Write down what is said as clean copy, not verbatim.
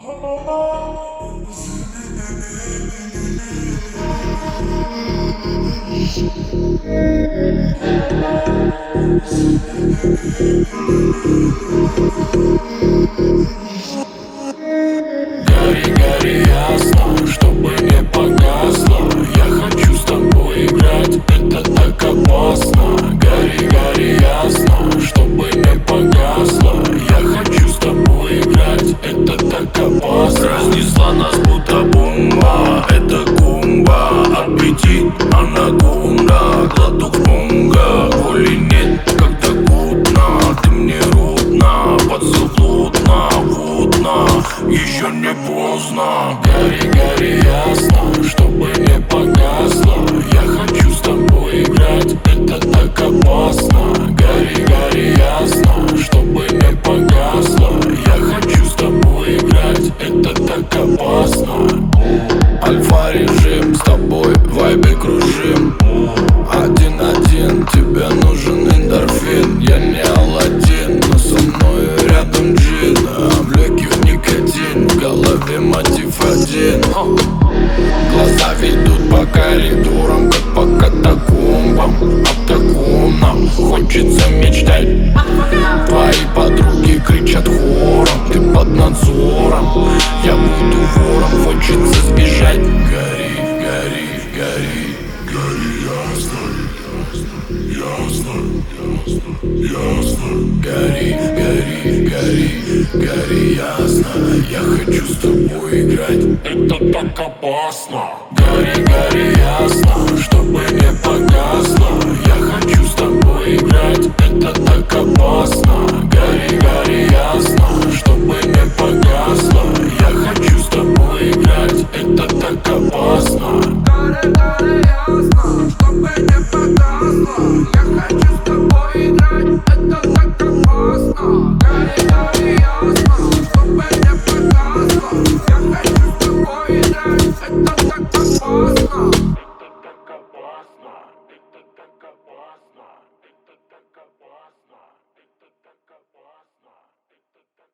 Гори, гори ясно, чтобы не погасло. Я хочу с тобой играть, это так опасно. Гори, гори ясно, чтобы не погасло. Я хочу с тобой играть, это так опасно. Разнесла нас будто бомба, это кумба. Аппетит, анаконда, глоток спонга. Воли нет, как-то гудно, ты мне рудна. Подзаплотно, водно, еще не поздно. Гори, гори ясно, чтобы не погасло. Я хочу с тобой играть, это так опасно. Гори, гори ясно, чтобы не погасло. Я хочу с тобой играть, это так опасно. Альфа-режим, с тобой в вайбе кружим. Один-один, тебе нужен эндорфин. Я не Аладдин, но со мной рядом джин. В легких никотин, в голове мотив один. Глаза ведут по коридорам, как по катакомбам. Об таком нам хочется мечтать. Твои подруги кричат хором, ты под надзором. Я буду вором, хочется сбежать. Гори, гори, гори, гори ясно, ясно, ясно. Гори, гори, гори, гори ясно. Я хочу с тобой играть, это так опасно.